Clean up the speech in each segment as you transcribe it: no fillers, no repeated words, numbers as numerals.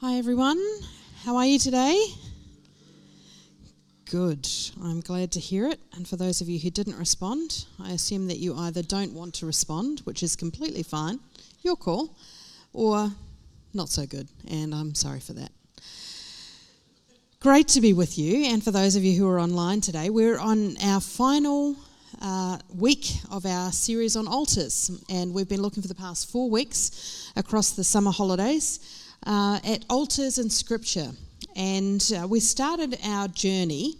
Hi everyone, how are you today? Good, I'm glad to hear it. And for those of you who didn't respond, I assume that you either don't want to respond, which is completely fine, your call, or not so good, and I'm sorry for that. Great to be with you, and for those of you who are online today, we're on our final week of our series on altars, and we've been looking for the past 4 weeks across the summer holidays at altars in Scripture. And we started our journey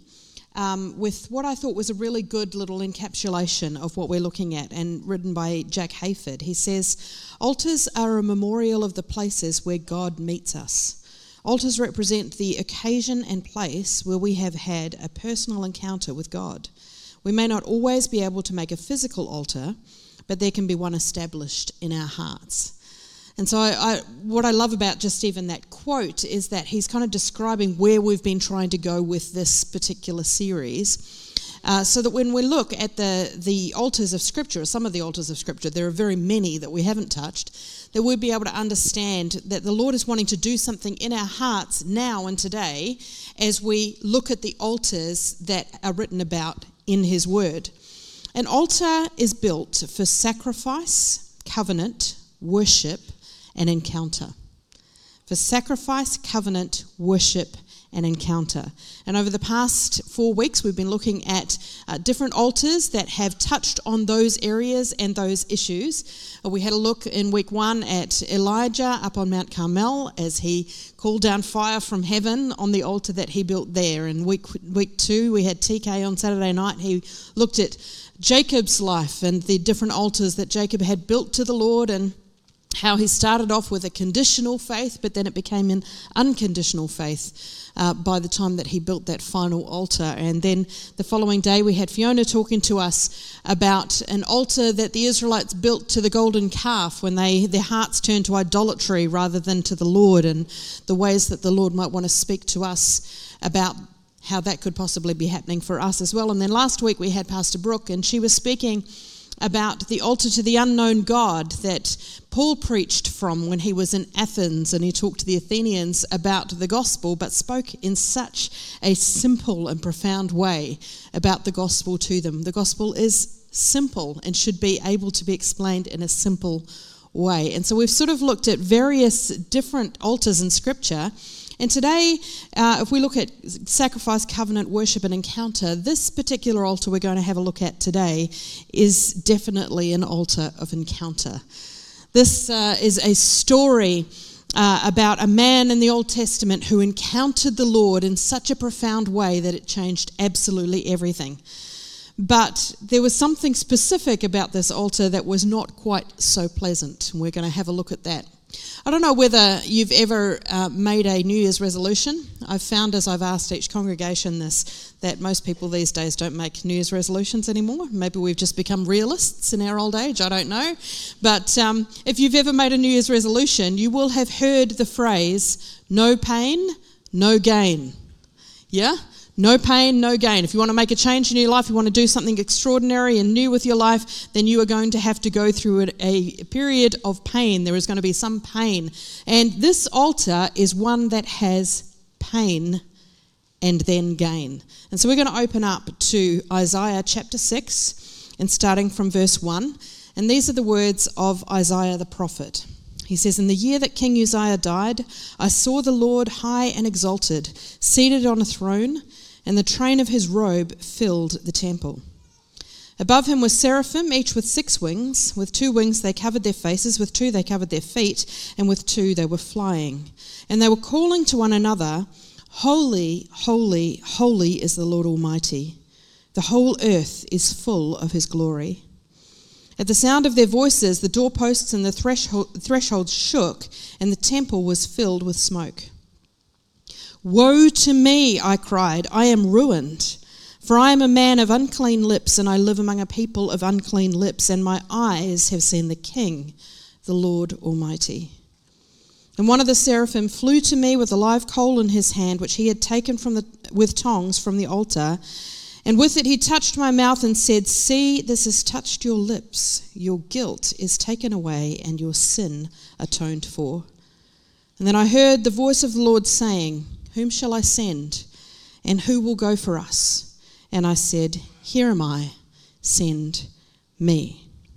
with what I thought was a really good little encapsulation of what we're looking at, and written by Jack Hayford. He says, altars are a memorial of the places where God meets us. Altars represent the occasion and place where we have had a personal encounter with God. We may not always be able to make a physical altar, but there can be one established in our hearts. And so what I love about just even that quote is that he's kind of describing where we've been trying to go with this particular series, so that when we look at the altars of Scripture, some of the altars of Scripture, there are very many that we haven't touched, that we'll be able to understand that the Lord is wanting to do something in our hearts now and today as we look at the altars that are written about in His Word. An altar is built for sacrifice, covenant, worship, and encounter. For sacrifice, covenant, worship, and encounter. And over the past 4 weeks, we've been looking at different altars that have touched on those areas and those issues. We had a look in week 1 at Elijah up on Mount Carmel as he called down fire from heaven on the altar that he built there. In week 2, we had TK on Saturday night. He looked at Jacob's life and the different altars that Jacob had built to the Lord, and how he started off with a conditional faith, but then it became an unconditional faith by the time that he built that final altar. And then the following day we had Fiona talking to us about an altar that the Israelites built to the golden calf when their hearts turned to idolatry rather than to the Lord, and the ways that the Lord might want to speak to us about how that could possibly be happening for us as well. And then last week we had Pastor Brooke, and she was speaking about the altar to the unknown God that Paul preached from when he was in Athens, and he talked to the Athenians about the gospel, but spoke in such a simple and profound way about the gospel to them. The gospel is simple and should be able to be explained in a simple way. And so we've sort of looked at various different altars in Scripture. And today, if we look at sacrifice, covenant, worship, and encounter, this particular altar we're going to have a look at today is definitely an altar of encounter. This is a story about a man in the Old Testament who encountered the Lord in such a profound way that it changed absolutely everything. But there was something specific about this altar that was not quite so pleasant, and we're going to have a look at that. I don't know whether you've ever made a New Year's resolution. I've found, as I've asked each congregation this, that most people these days don't make New Year's resolutions anymore. Maybe we've just become realists in our old age, I don't know. But if you've ever made a New Year's resolution, you will have heard the phrase, no pain, no gain. Yeah? No pain, no gain. If you want to make a change in your life, you want to do something extraordinary and new with your life, then you are going to have to go through a period of pain. There is going to be some pain. And this altar is one that has pain and then gain. And so we're going to open up to Isaiah chapter 6 and starting from verse 1. And these are the words of Isaiah the prophet. He says, in the year that King Uzziah died, I saw the Lord high and exalted, seated on a throne, and the train of his robe filled the temple. Above him were seraphim, each with 6 wings. With 2 wings they covered their faces, with 2 they covered their feet, and with 2 they were flying. And they were calling to one another, Holy, holy, holy is the Lord Almighty. The whole earth is full of his glory. At the sound of their voices, the doorposts and the thresholds shook, and the temple was filled with smoke. Woe to me, I cried, I am ruined, for I am a man of unclean lips, and I live among a people of unclean lips, and my eyes have seen the King, the Lord Almighty. And one of the seraphim flew to me with a live coal in his hand, which he had taken with tongs from the altar, and with it he touched my mouth and said, See, this has touched your lips. Your guilt is taken away, and your sin atoned for. And then I heard the voice of the Lord saying, "Whom shall I send? And who will go for us?" And I said, "Here am I, send me."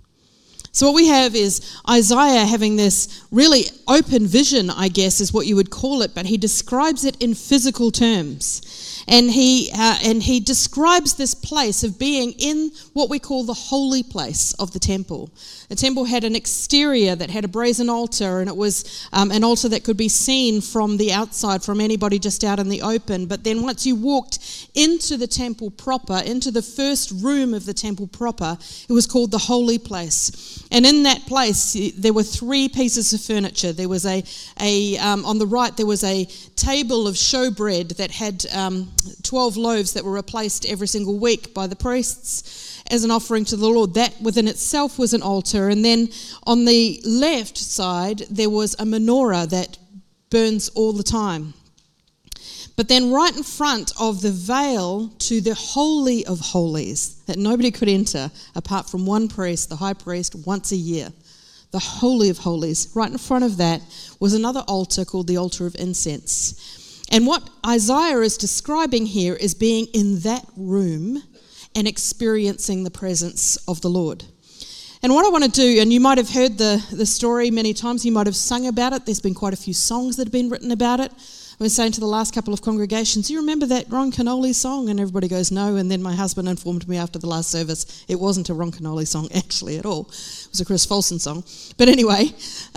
So what we have is Isaiah having this really open vision, I guess, is what you would call it, but he describes it in physical terms. And he describes this place of being in what we call the holy place of the temple. The temple had an exterior that had a brazen altar, and it was an altar that could be seen from the outside, from anybody just out in the open. But then once you walked into the temple proper, into the first room of the temple proper, it was called the holy place. And in that place, there were 3 pieces of furniture. There was on the right, there was a table of showbread that had 12 loaves that were replaced every single week by the priests as an offering to the Lord. That within itself was an altar. And then on the left side, there was a menorah that burns all the time. But then right in front of the veil to the Holy of Holies, that nobody could enter apart from one priest, the high priest, once a year. The Holy of Holies. Right in front of that was another altar called the altar of incense. And what Isaiah is describing here is being in that room and experiencing the presence of the Lord. And what I want to do, and you might have heard the story many times, you might have sung about it, there's been quite a few songs that have been written about it. I was saying to the last couple of congregations, "Do you remember that Ron Canoli song?" And everybody goes, "No." And then my husband informed me after the last service, it wasn't a Ron Canoli song actually at all. It was a Chris Folsom song. But anyway,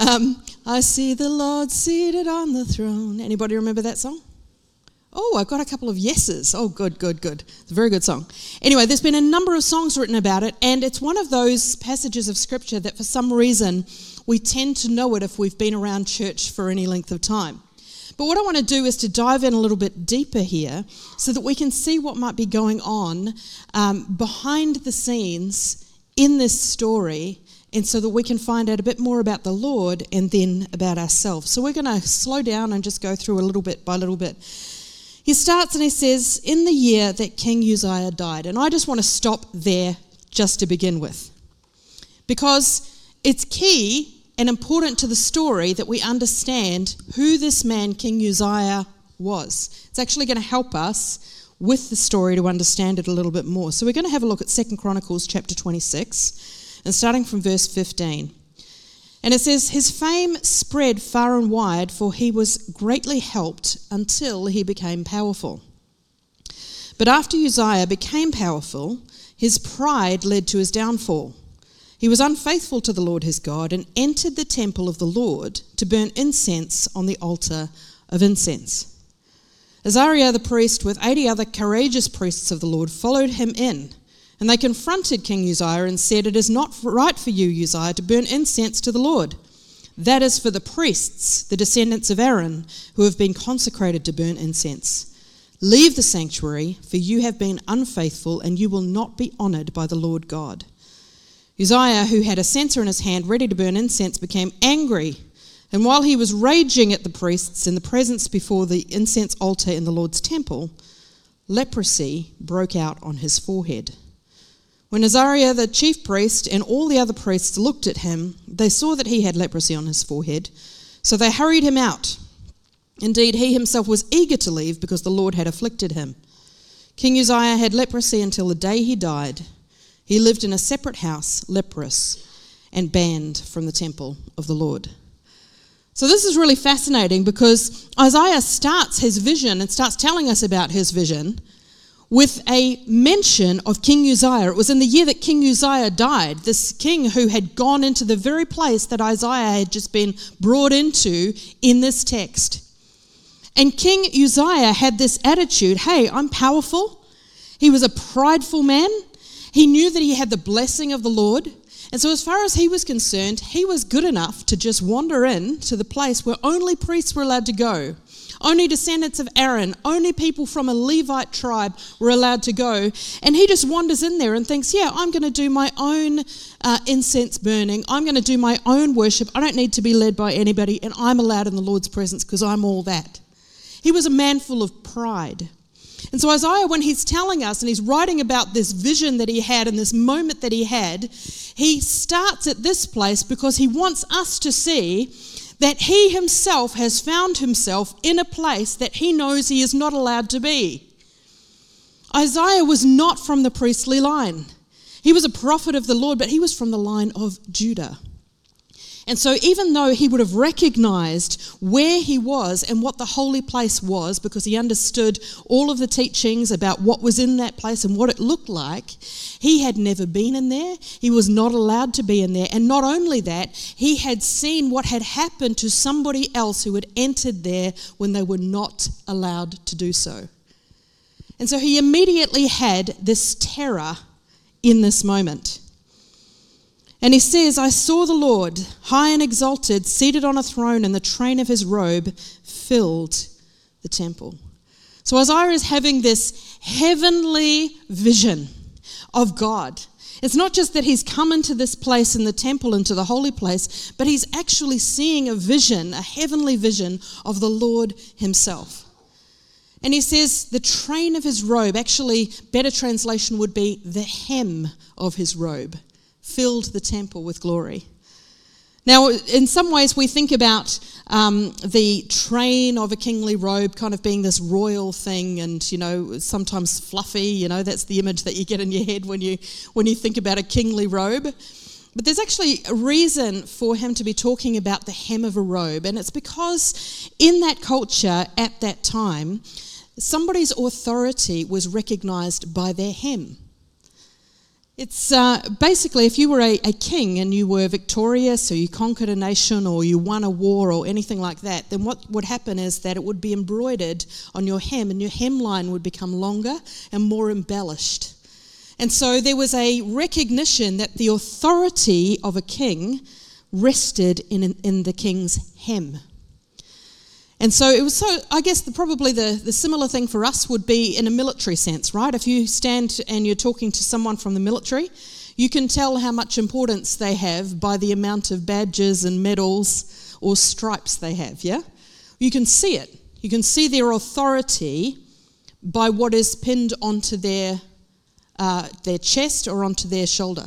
I see the Lord seated on the throne. Anybody remember that song? Oh, I got a couple of yeses. Oh, good. It's a very good song. Anyway, there's been a number of songs written about it, and it's one of those passages of Scripture that for some reason we tend to know it if we've been around church for any length of time. But what I want to do is to dive in a little bit deeper here so that we can see what might be going on behind the scenes in this story, and so that we can find out a bit more about the Lord and then about ourselves. So we're going to slow down and just go through a little bit by little bit. He starts and he says, "In the year that King Uzziah died." And I just want to stop there just to begin with, because it's key and important to the story that we understand who this man, King Uzziah, was. It's actually going to help us with the story to understand it a little bit more. So we're going to have a look at 2 Chronicles chapter 26, and starting from verse 15. And it says, "His fame spread far and wide, for he was greatly helped until he became powerful. But after Uzziah became powerful, his pride led to his downfall. He was unfaithful to the Lord his God and entered the temple of the Lord to burn incense on the altar of incense. Azariah the priest with 80 other courageous priests of the Lord followed him in, and they confronted King Uzziah and said, 'It is not right for you, Uzziah, to burn incense to the Lord. That is for the priests, the descendants of Aaron, who have been consecrated to burn incense. Leave the sanctuary, for you have been unfaithful, and you will not be honoured by the Lord God.' Uzziah, who had a censer in his hand ready to burn incense, became angry, and while he was raging at the priests in the presence before the incense altar in the Lord's temple, leprosy broke out on his forehead. When Azariah the chief priest and all the other priests looked at him, they saw that he had leprosy on his forehead, so they hurried him out. Indeed, he himself was eager to leave because the Lord had afflicted him. King Uzziah had leprosy until the day he died. He lived in a separate house, leprous, and banned from the temple of the Lord." So this is really fascinating, because Isaiah starts his vision and starts telling us about his vision with a mention of King Uzziah. It was in the year that King Uzziah died, this king who had gone into the very place that Isaiah had just been brought into in this text. And King Uzziah had this attitude, hey, I'm powerful. He was a prideful man. He knew that he had the blessing of the Lord. And so as far as he was concerned, he was good enough to just wander in to the place where only priests were allowed to go. Only descendants of Aaron, only people from a Levite tribe were allowed to go. And he just wanders in there and thinks, yeah, I'm going to do my own incense burning. I'm going to do my own worship. I don't need to be led by anybody, and I'm allowed in the Lord's presence because I'm all that. He was a man full of pride. And so Isaiah, when he's telling us and he's writing about this vision that he had and this moment that he had, he starts at this place because he wants us to see that he himself has found himself in a place that he knows he is not allowed to be. Isaiah was not from the priestly line. He was a prophet of the Lord, but he was from the line of Judah. And so even though he would have recognized where he was and what the holy place was, because he understood all of the teachings about what was in that place and what it looked like, he had never been in there. He was not allowed to be in there. And not only that, he had seen what had happened to somebody else who had entered there when they were not allowed to do so. And so he immediately had this terror in this moment. And he says, I saw the Lord, high and exalted, seated on a throne, and the train of his robe filled the temple. So Isaiah is having this heavenly vision of God. It's not just that he's come into this place in the temple, into the holy place, but he's actually seeing a vision, a heavenly vision of the Lord himself. And he says the train of his robe, actually better translation would be the hem of his robe, filled the temple with glory. Now, in some ways we think about the train of a kingly robe kind of being this royal thing and, sometimes fluffy, that's the image that you get in your head when you think about a kingly robe. But there's actually a reason for him to be talking about the hem of a robe, and it's because in that culture at that time, somebody's authority was recognized by their hem. It's basically if you were a king and you were victorious or you conquered a nation or you won a war or anything like that, then what would happen is that it would be embroidered on your hem and your hemline would become longer and more embellished. And so there was a recognition that the authority of a king rested in the king's hem. And so it was I guess probably the similar thing for us would be in a military sense, right? If you stand and you're talking to someone from the military, you can tell how much importance they have by the amount of badges and medals or stripes they have, yeah? You can see it. You can see their authority by what is pinned onto their chest or onto their shoulder.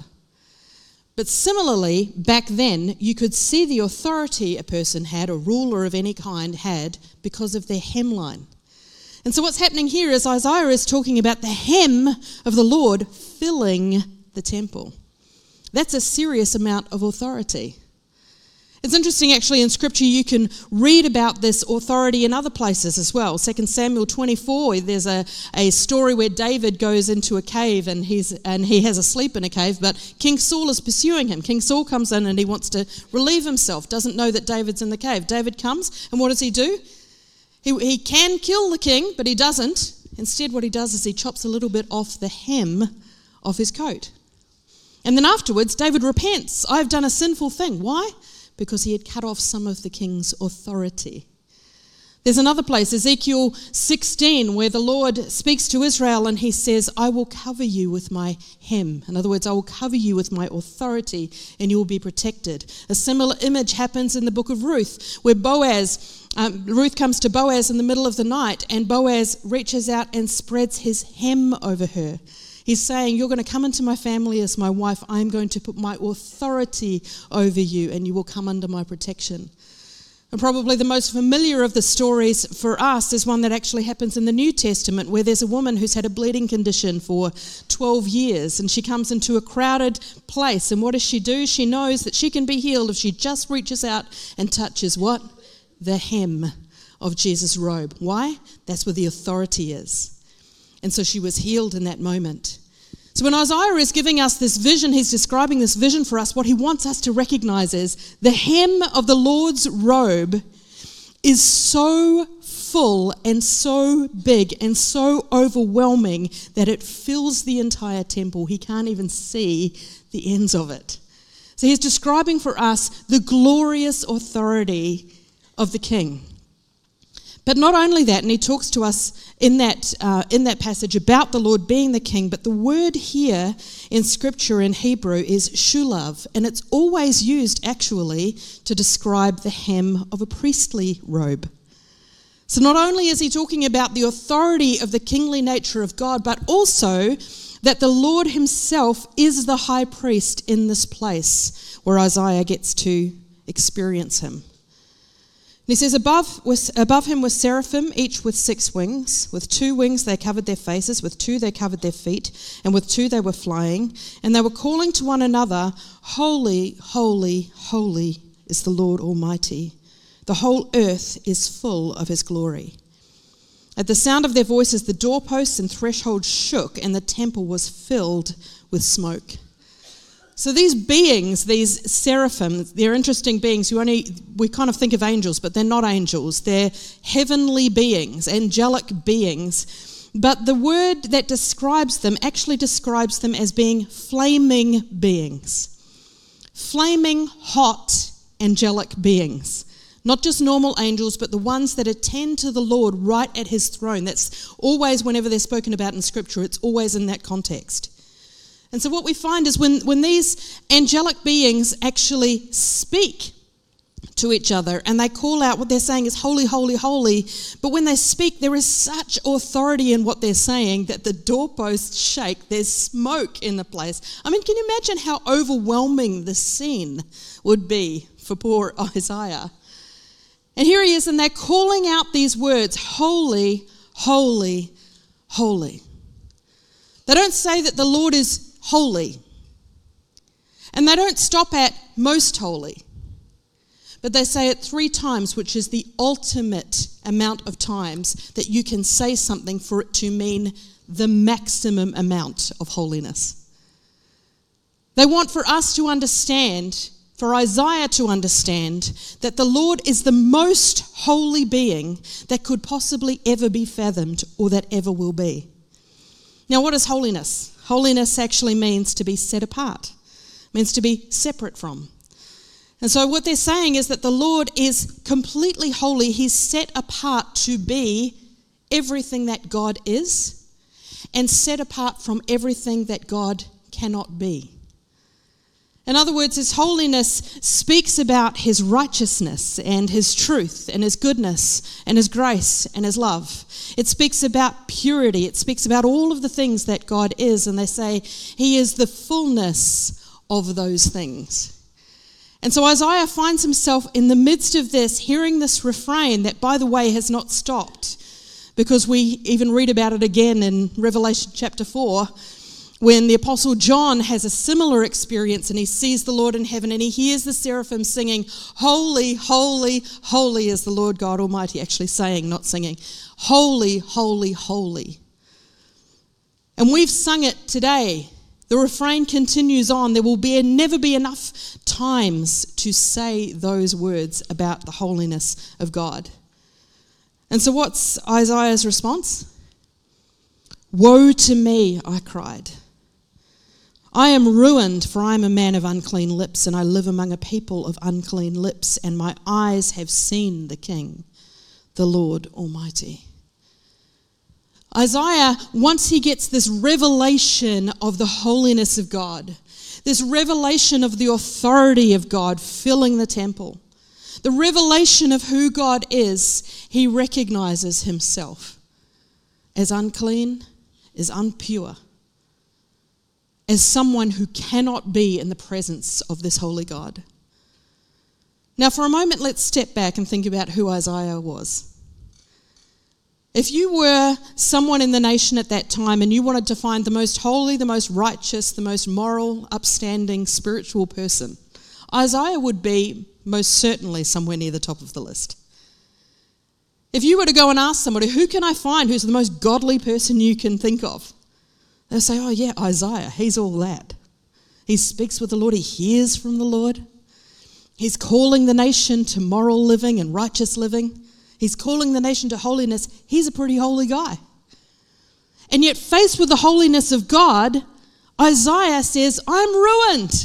But similarly, back then, you could see the authority a person had, a ruler of any kind had, because of their hemline. And so what's happening here is Isaiah is talking about the hem of the Lord filling the temple. That's a serious amount of authority. It's interesting, actually, in Scripture, you can read about this authority in other places as well. 2 Samuel 24, there's a story where David goes into a cave and he has a sleep in a cave, but King Saul is pursuing him. King Saul comes in and he wants to relieve himself, doesn't know that David's in the cave. David comes, and what does he do? He can kill the king, but he doesn't. Instead, what he does is he chops a little bit off the hem of his coat. And then afterwards, David repents. I've done a sinful thing. Why? Because he had cut off some of the king's authority. There's another place, Ezekiel 16, where the Lord speaks to Israel and he says, I will cover you with my hem. In other words, I will cover you with my authority and you will be protected. A similar image happens in the book of Ruth, where Ruth comes to Boaz in the middle of the night and Boaz reaches out and spreads his hem over her. He's saying, you're going to come into my family as my wife. I'm going to put my authority over you and you will come under my protection. And probably the most familiar of the stories for us is one that actually happens in the New Testament, where there's a woman who's had a bleeding condition for 12 years and she comes into a crowded place. And what does she do? She knows that she can be healed if she just reaches out and touches what? The hem of Jesus' robe. Why? That's where the authority is. And so she was healed in that moment. So when Isaiah is giving us this vision, he's describing this vision for us, what he wants us to recognize is the hem of the Lord's robe is so full and so big and so overwhelming that it fills the entire temple. He can't even see the ends of it. So he's describing for us the glorious authority of the king. But not only that, and he talks to us in that passage about the Lord being the king, but the word here in Scripture in Hebrew is shulav, and it's always used actually to describe the hem of a priestly robe. So not only is he talking about the authority of the kingly nature of God, but also that the Lord himself is the high priest in this place where Isaiah gets to experience him. He says, above him was seraphim, each with 6 wings. With 2 wings they covered their faces, with 2 they covered their feet, and with 2 they were flying. And they were calling to one another, Holy, holy, holy is the Lord Almighty. The whole earth is full of his glory. At the sound of their voices, the doorposts and thresholds shook, and the temple was filled with smoke. So these beings, these seraphim, they're interesting beings. We kind of think of angels, but they're not angels. They're heavenly beings, angelic beings. But the word that describes them actually describes them as being flaming beings. Flaming, hot, angelic beings. Not just normal angels, but the ones that attend to the Lord right at his throne. That's always, whenever they're spoken about in Scripture, it's always in that context. And so what we find is when these angelic beings actually speak to each other and they call out, what they're saying is holy, holy, holy. But when they speak, there is such authority in what they're saying that the doorposts shake. There's smoke in the place. I mean, can you imagine how overwhelming the scene would be for poor Isaiah? And here he is, and they're calling out these words, holy, holy, holy. They don't say that the Lord is holy. And they don't stop at most holy. But they say it 3 times, which is the ultimate amount of times that you can say something for it to mean the maximum amount of holiness. They want for us to understand, for Isaiah to understand, that the Lord is the most holy being that could possibly ever be fathomed or that ever will be. Now, what is holiness? Holiness actually means to be set apart, means to be separate from. And so what they're saying is that the Lord is completely holy. He's set apart to be everything that God is and set apart from everything that God cannot be. In other words, his holiness speaks about his righteousness and his truth and his goodness and his grace and his love. It speaks about purity. It speaks about all of the things that God is. And they say he is the fullness of those things. And so Isaiah finds himself in the midst of this, hearing this refrain that, by the way, has not stopped, because we even read about it again in Revelation chapter 4, when the Apostle John has a similar experience and he sees the Lord in heaven and he hears the seraphim singing, holy, holy, holy is the Lord God Almighty, actually saying, not singing, holy, holy, holy. And we've sung it today. The refrain continues on. There will never be enough times to say those words about the holiness of God. And so what's Isaiah's response? Woe to me, I cried. I am ruined, for I am a man of unclean lips, and I live among a people of unclean lips, and my eyes have seen the King, the Lord Almighty. Isaiah, once he gets this revelation of the holiness of God, this revelation of the authority of God filling the temple, the revelation of who God is, he recognizes himself as unclean, as impure, as someone who cannot be in the presence of this holy God. Now, for a moment, let's step back and think about who Isaiah was. If you were someone in the nation at that time and you wanted to find the most holy, the most righteous, the most moral, upstanding, spiritual person, Isaiah would be most certainly somewhere near the top of the list. If you were to go and ask somebody, who can I find who's the most godly person you can think of? They'll say, oh yeah, Isaiah, he's all that. He speaks with the Lord, he hears from the Lord. He's calling the nation to moral living and righteous living. He's calling the nation to holiness. He's a pretty holy guy. And yet, faced with the holiness of God, Isaiah says, I'm ruined.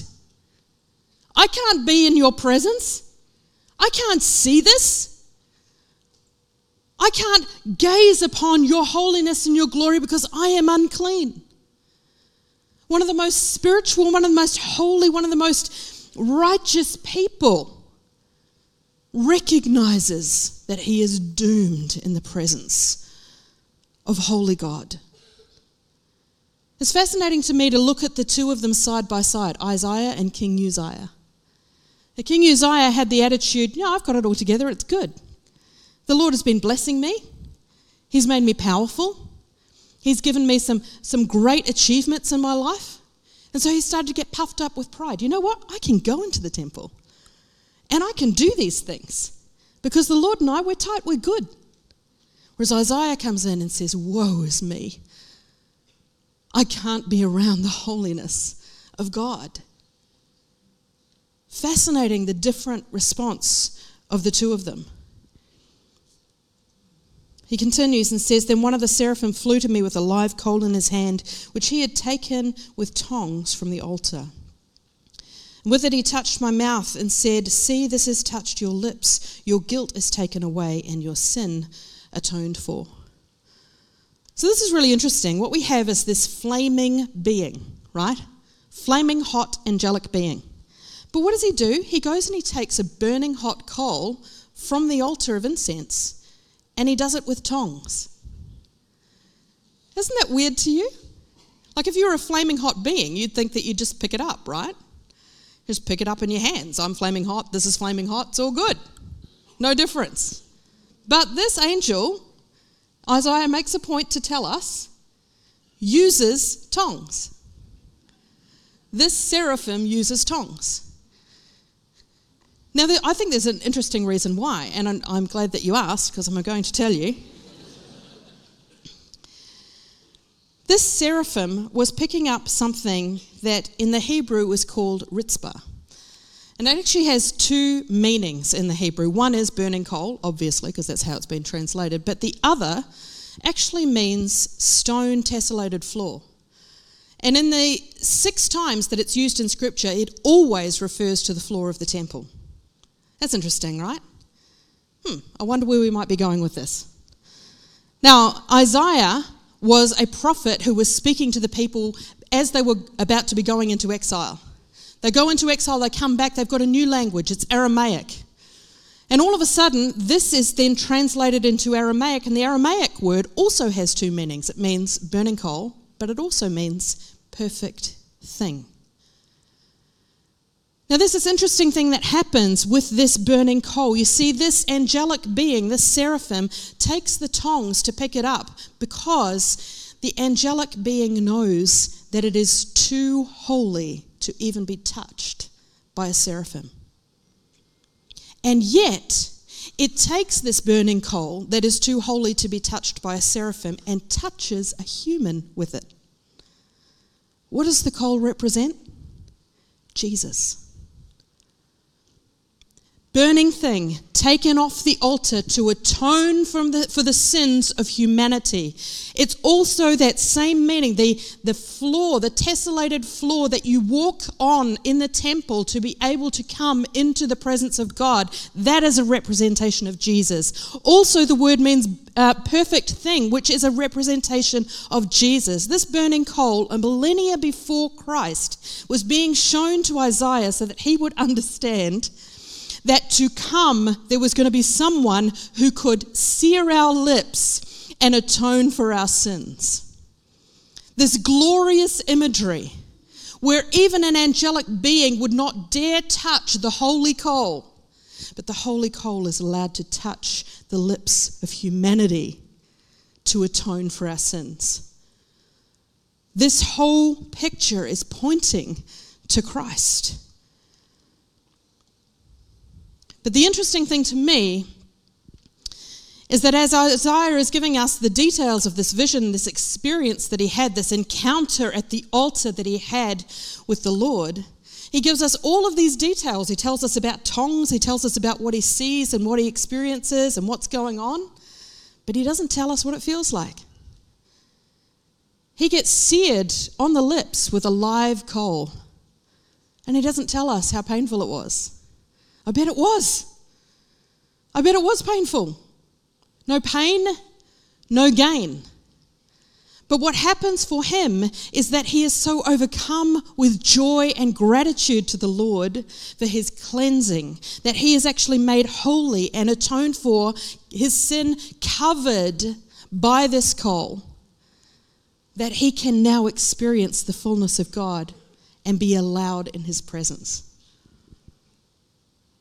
I can't be in your presence. I can't see this. I can't gaze upon your holiness and your glory because I am unclean. One of the most spiritual, one of the most holy, one of the most righteous people recognizes that he is doomed in the presence of holy God. It's fascinating to me to look at the two of them side by side, Isaiah and King Uzziah. King Uzziah had the attitude, I've got it all together, it's good. The Lord has been blessing me. He's made me powerful. He's given me some great achievements in my life. And so he started to get puffed up with pride. You know what? I can go into the temple and I can do these things because the Lord and I, we're tight, we're good. Whereas Isaiah comes in and says, woe is me. I can't be around the holiness of God. Fascinating, the different response of the two of them. He continues and says, then one of the seraphim flew to me with a live coal in his hand, which he had taken with tongs from the altar. And with it he touched my mouth and said, see, this has touched your lips. Your guilt is taken away and your sin atoned for. So this is really interesting. What we have is this flaming being, right? Flaming hot angelic being. But what does he do? He goes and he takes a burning hot coal from the altar of incense and he does it with tongs. Isn't that weird to you? Like if you were a flaming hot being, you'd think that you'd just pick it up, right? Just pick it up in your hands. I'm flaming hot, this is flaming hot, it's all good. No difference. But this angel, Isaiah makes a point to tell us, uses tongs. This seraphim uses tongs. Now, I think there's an interesting reason why, and I'm glad that you asked because I'm going to tell you. This seraphim was picking up something that in the Hebrew was called ritzbah. And it actually has two meanings in the Hebrew. One is burning coal, obviously, because that's how it's been translated. But the other actually means stone tessellated floor. And in the 6 times that it's used in Scripture, it always refers to the floor of the temple. That's interesting, right? I wonder where we might be going with this. Now, Isaiah was a prophet who was speaking to the people as they were about to be going into exile. They go into exile, they come back, they've got a new language, it's Aramaic. And all of a sudden, this is then translated into Aramaic, and the Aramaic word also has 2 meanings. It means burning coal, but it also means perfect thing. Now, there's this interesting thing that happens with this burning coal. You see, this angelic being, this seraphim, takes the tongs to pick it up because the angelic being knows that it is too holy to even be touched by a seraphim. And yet, it takes this burning coal that is too holy to be touched by a seraphim and touches a human with it. What does the coal represent? Jesus. Burning thing taken off the altar to atone for the sins of humanity. It's also that same meaning, the floor, the tessellated floor that you walk on in the temple to be able to come into the presence of God. That is a representation of Jesus. Also, the word means perfect thing, which is a representation of Jesus. This burning coal, a millennia before Christ, was being shown to Isaiah so that he would understand that to come, there was going to be someone who could sear our lips and atone for our sins. This glorious imagery where even an angelic being would not dare touch the holy coal, but the holy coal is allowed to touch the lips of humanity to atone for our sins. This whole picture is pointing to Christ. But the interesting thing to me is that as Isaiah is giving us the details of this vision, this experience that he had, this encounter at the altar that he had with the Lord, he gives us all of these details. He tells us about tongs, he tells us about what he sees and what he experiences and what's going on, but he doesn't tell us what it feels like. He gets seared on the lips with a live coal, and he doesn't tell us how painful it was. I bet it was. I bet it was painful. No pain, no gain. But what happens for him is that he is so overcome with joy and gratitude to the Lord for his cleansing, that he is actually made holy and atoned for, his sin covered by this coal, that he can now experience the fullness of God and be allowed in his presence.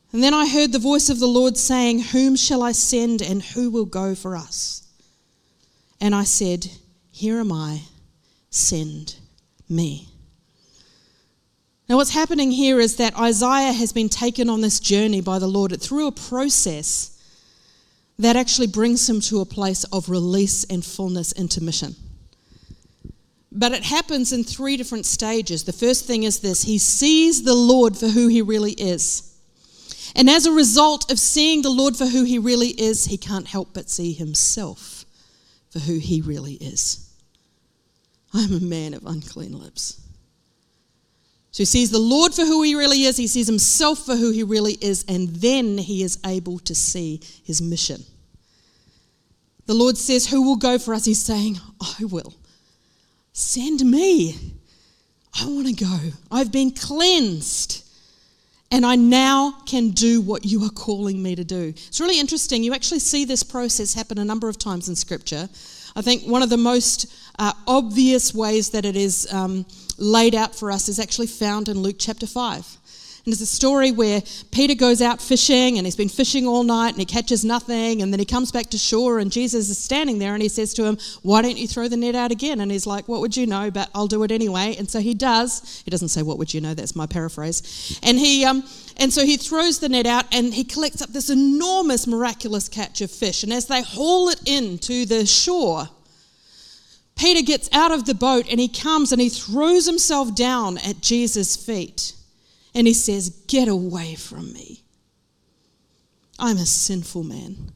And then I heard the voice of the Lord saying, "Whom shall I send, and who will go for us?" And I said, "Here am I, send me." Now what's happening here is that Isaiah has been taken on this journey by the Lord through a process that actually brings him to a place of release and fullness into mission. But it happens in 3 different stages. The first thing is this: he sees the Lord for who he really is. And as a result of seeing the Lord for who he really is, he can't help but see himself for who he really is. I'm a man of unclean lips. So he sees the Lord for who he really is, he sees himself for who he really is, and then he is able to see his mission. The Lord says, "Who will go for us?" He's saying, "I will. Send me. I want to go. I've been cleansed, and I now can do what you are calling me to do." It's really interesting. You actually see this process happen a number of times in Scripture. I think one of the most obvious ways that it is laid out for us is actually found in Luke chapter 5. And it's a story where Peter goes out fishing, and he's been fishing all night and he catches nothing, and then he comes back to shore and Jesus is standing there and he says to him, "Why don't you throw the net out again?" And he's like, "What would you know, but I'll do it anyway." And so he does. He doesn't say, "What would you know?" That's my paraphrase. And so he throws the net out and he collects up this enormous miraculous catch of fish. And as they haul it in to the shore, Peter gets out of the boat and he comes and he throws himself down at Jesus' feet. And he says, "Get away from me. I'm a sinful man."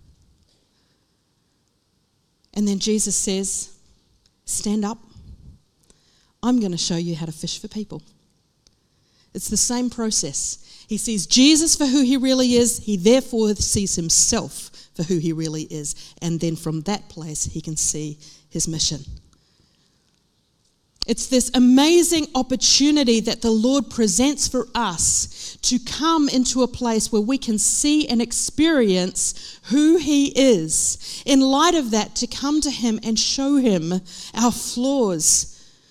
And then Jesus says, "Stand up. I'm going to show you how to fish for people." It's the same process. He sees Jesus for who he really is. He therefore sees himself for who he really is. And then from that place, he can see his mission. It's this amazing opportunity that the Lord presents for us to come into a place where we can see and experience who he is. In light of that, to come to him and show him our flaws,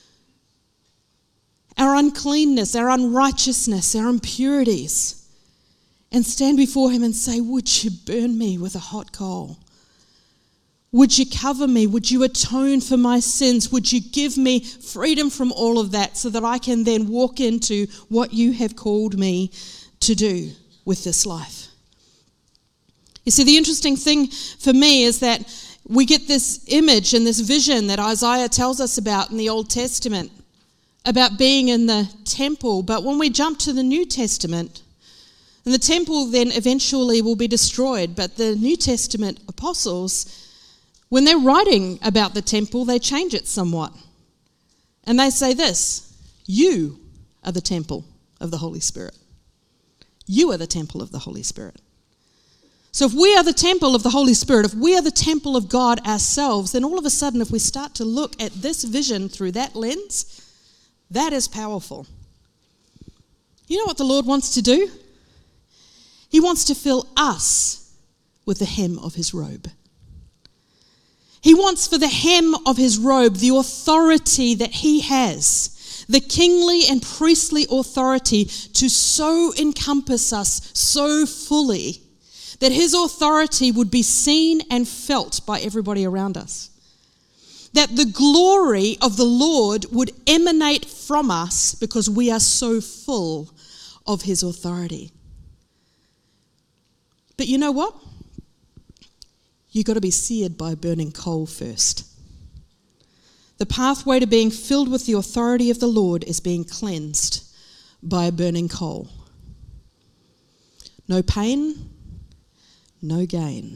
our uncleanness, our unrighteousness, our impurities, and stand before him and say, "Would you burn me with a hot coal? Would you cover me? Would you atone for my sins? Would you give me freedom from all of that so that I can then walk into what you have called me to do with this life?" You see, the interesting thing for me is that we get this image and this vision that Isaiah tells us about in the Old Testament, about being in the temple. But when we jump to the New Testament, and the temple then eventually will be destroyed, but the New Testament apostles, when they're writing about the temple, they change it somewhat. And they say this: "You are the temple of the Holy Spirit." You are the temple of the Holy Spirit. So if we are the temple of the Holy Spirit, if we are the temple of God ourselves, then all of a sudden, if we start to look at this vision through that lens, that is powerful. You know what the Lord wants to do? He wants to fill us with the hem of his robe. He wants for the hem of his robe the authority that he has, the kingly and priestly authority, to so encompass us so fully that his authority would be seen and felt by everybody around us. That the glory of the Lord would emanate from us because we are so full of his authority. But you know what? You've got to be seared by burning coal first. The pathway to being filled with the authority of the Lord is being cleansed by a burning coal. No pain, no gain.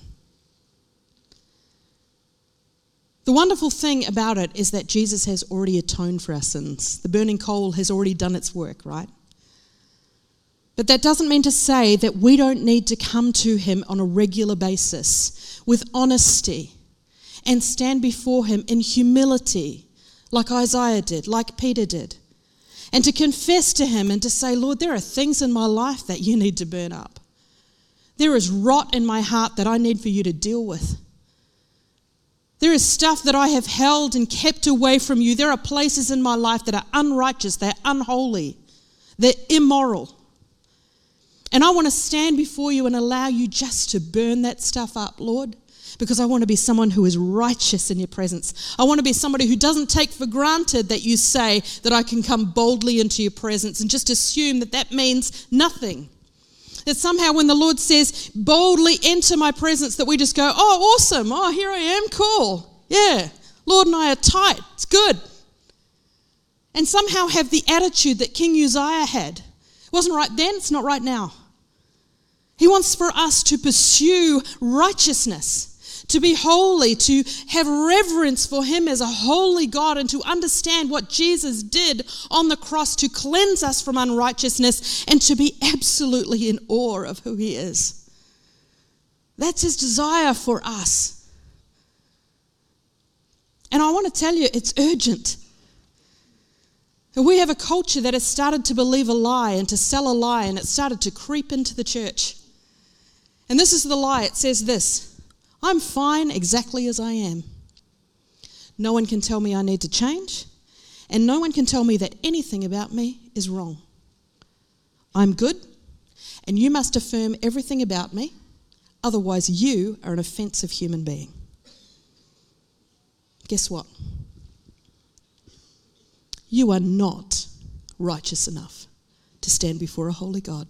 The wonderful thing about it is that Jesus has already atoned for our sins. The burning coal has already done its work, right? But that doesn't mean to say that we don't need to come to him on a regular basis with honesty and stand before him in humility, like Isaiah did, like Peter did, and to confess to him and to say, "Lord, there are things in my life that you need to burn up. There is rot in my heart that I need for you to deal with. There is stuff that I have held and kept away from you. There are places in my life that are unrighteous, they're unholy, they're immoral. And I want to stand before you and allow you just to burn that stuff up, Lord, because I want to be someone who is righteous in your presence. I want to be somebody who doesn't take for granted that you say that I can come boldly into your presence and just assume that that means nothing. That somehow when the Lord says, boldly enter my presence, that we just go, oh, awesome. Oh, here I am. Cool. Yeah. Lord and I are tight. It's good. And somehow have the attitude that King Uzziah had. It wasn't right then, it's not right now. He wants for us to pursue righteousness, to be holy, to have reverence for him as a holy God, and to understand what Jesus did on the cross to cleanse us from unrighteousness, and to be absolutely in awe of who he is. That's his desire for us. And I want to tell you, it's urgent. We have a culture that has started to believe a lie and to sell a lie, and it started to creep into the church. And this is the lie. It says this: I'm fine exactly as I am. No one can tell me I need to change, and no one can tell me that anything about me is wrong. I'm good, and you must affirm everything about me, otherwise you are an offensive human being. Guess what? You are not righteous enough to stand before a holy God.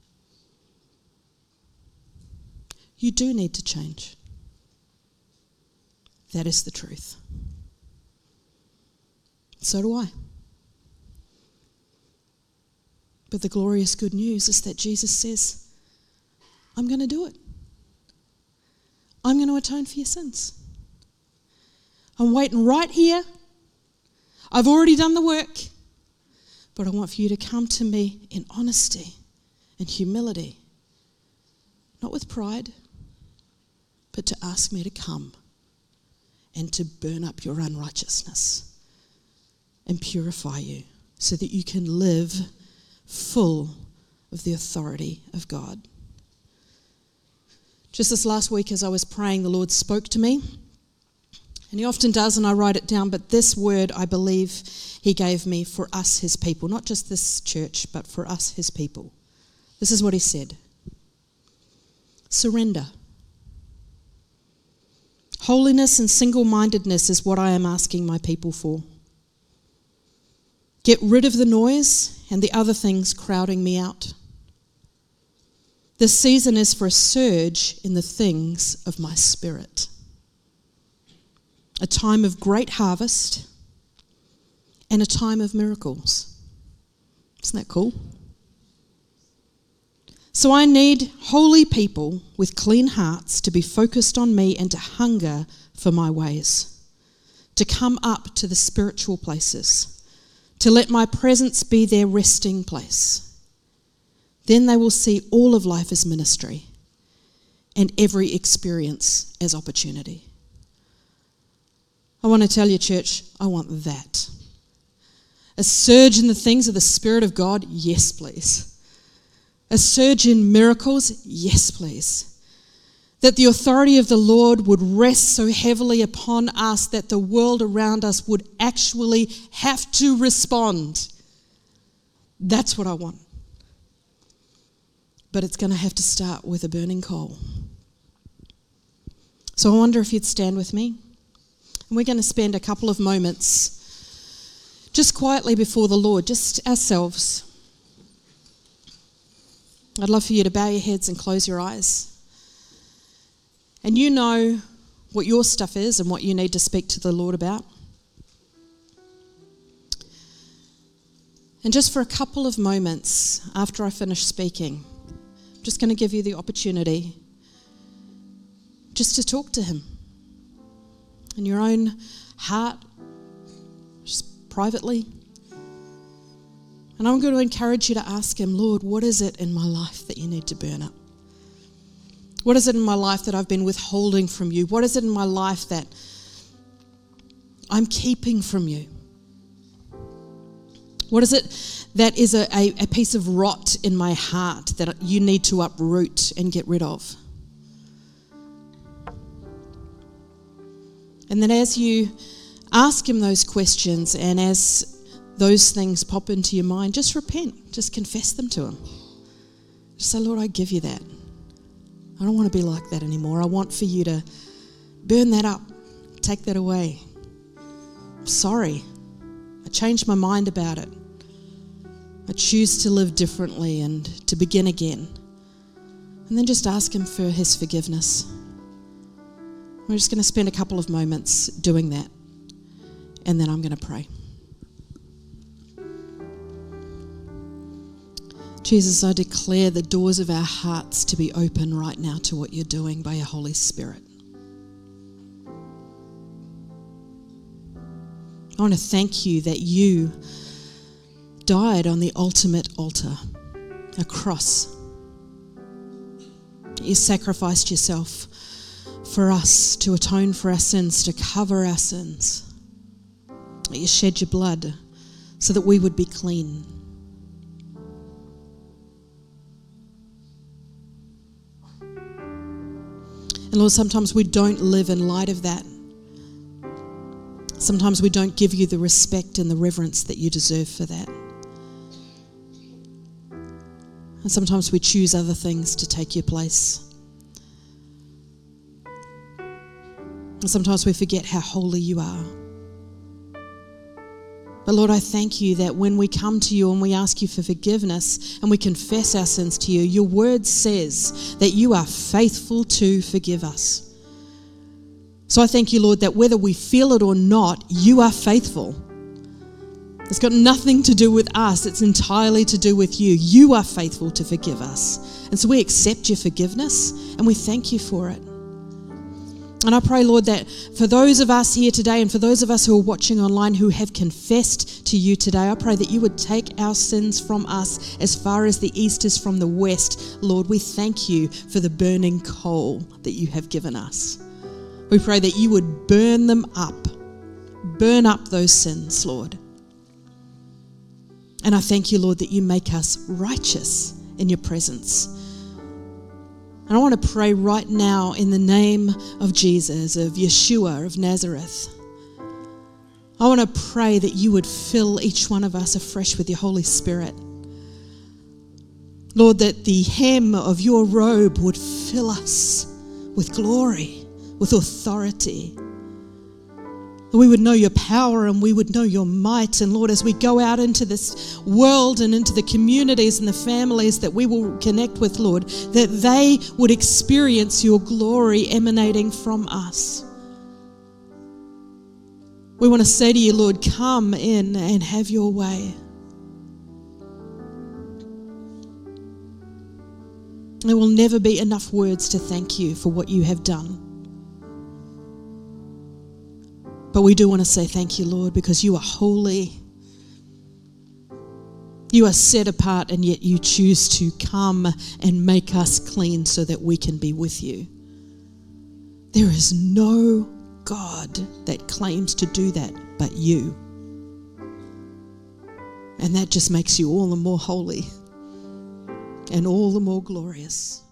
You do need to change. That is the truth. So do I. But the glorious good news is that Jesus says, I'm going to do it. I'm going to atone for your sins. I'm waiting right here. I've already done the work, but I want for you to come to me in honesty and humility, not with pride, but to ask me to come and to burn up your unrighteousness and purify you so that you can live full of the authority of God. Just this last week as I was praying, the Lord spoke to me. And he often does, and I write it down, but this word I believe he gave me for us, his people, not just this church, but for us, his people. This is what he said: surrender. Holiness and single-mindedness is what I am asking my people for. Get rid of the noise and the other things crowding me out. This season is for a surge in the things of my spirit. A time of great harvest and a time of miracles. Isn't that cool? So I need holy people with clean hearts to be focused on me and to hunger for my ways, to come up to the spiritual places, to let my presence be their resting place. Then they will see all of life as ministry and every experience as opportunity. I want to tell you, church, I want that. A surge in the things of the Spirit of God? Yes, please. A surge in miracles? Yes, please. That the authority of the Lord would rest so heavily upon us that the world around us would actually have to respond. That's what I want. But it's going to have to start with a burning coal. So I wonder if you'd stand with me. And we're going to spend a couple of moments just quietly before the Lord, just ourselves. I'd love for you to bow your heads and close your eyes. And you know what your stuff is and what you need to speak to the Lord about. And just for a couple of moments after I finish speaking, I'm just going to give you the opportunity just to talk to him. In your own heart, just privately. And I'm going to encourage you to ask him, Lord, what is it in my life that you need to burn up? What is it in my life that I've been withholding from you? What is it in my life that I'm keeping from you? What is it that is a piece of rot in my heart that you need to uproot and get rid of? And then as you ask him those questions and as those things pop into your mind, just repent, just confess them to him. Just say, Lord, I give you that. I don't want to be like that anymore. I want for you to burn that up. Take that away. I'm sorry. I changed my mind about it. I choose to live differently and to begin again. And then just ask him for his forgiveness. We're just going to spend a couple of moments doing that. And then I'm going to pray. Jesus, I declare the doors of our hearts to be open right now to what you're doing by your Holy Spirit. I want to thank you that you died on the ultimate altar, a cross. You sacrificed yourself for us to atone for our sins, to cover our sins. You shed your blood so that we would be clean. And Lord, sometimes we don't live in light of that. Sometimes we don't give you the respect and the reverence that you deserve for that. And sometimes we choose other things to take your place. And sometimes we forget how holy you are. But Lord, I thank you that when we come to you and we ask you for forgiveness and we confess our sins to you, your word says that you are faithful to forgive us. So I thank you, Lord, that whether we feel it or not, you are faithful. It's got nothing to do with us. It's entirely to do with you. You are faithful to forgive us. And so we accept your forgiveness and we thank you for it. And I pray, Lord, that for those of us here today and for those of us who are watching online who have confessed to you today, I pray that you would take our sins from us as far as the east is from the west. Lord, we thank you for the burning coal that you have given us. We pray that you would burn them up. Burn up those sins, Lord. And I thank you, Lord, that you make us righteous in your presence. And I want to pray right now in the name of Jesus, of Yeshua, of Nazareth. I want to pray that you would fill each one of us afresh with your Holy Spirit. Lord, that the hem of your robe would fill us with glory, with authority. That we would know your power and we would know your might. And Lord, as we go out into this world and into the communities and the families that we will connect with, Lord, that they would experience your glory emanating from us. We want to say to you, Lord, come in and have your way. There will never be enough words to thank you for what you have done. But we do want to say thank you, Lord, because you are holy. You are set apart, and yet you choose to come and make us clean so that we can be with you. There is no God that claims to do that but you. And that just makes you all the more holy and all the more glorious.